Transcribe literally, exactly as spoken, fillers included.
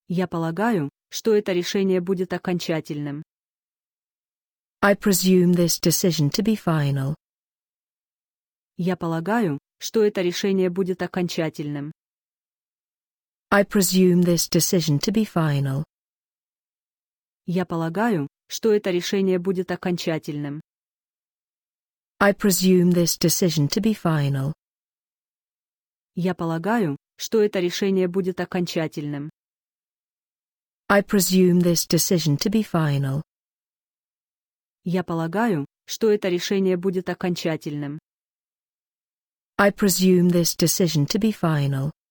Я полагаю, что это решение будет окончательным. I presume this decision to be final. Я полагаю, что это решение будет окончательным. I presume this decision to be final. Я полагаю, что это решение будет окончательным. I presume this decision to be final. Я полагаю, что это решение будет окончательным. I presume this decision to be final. Я полагаю, что это решение будет окончательным. I presume this decision to be final.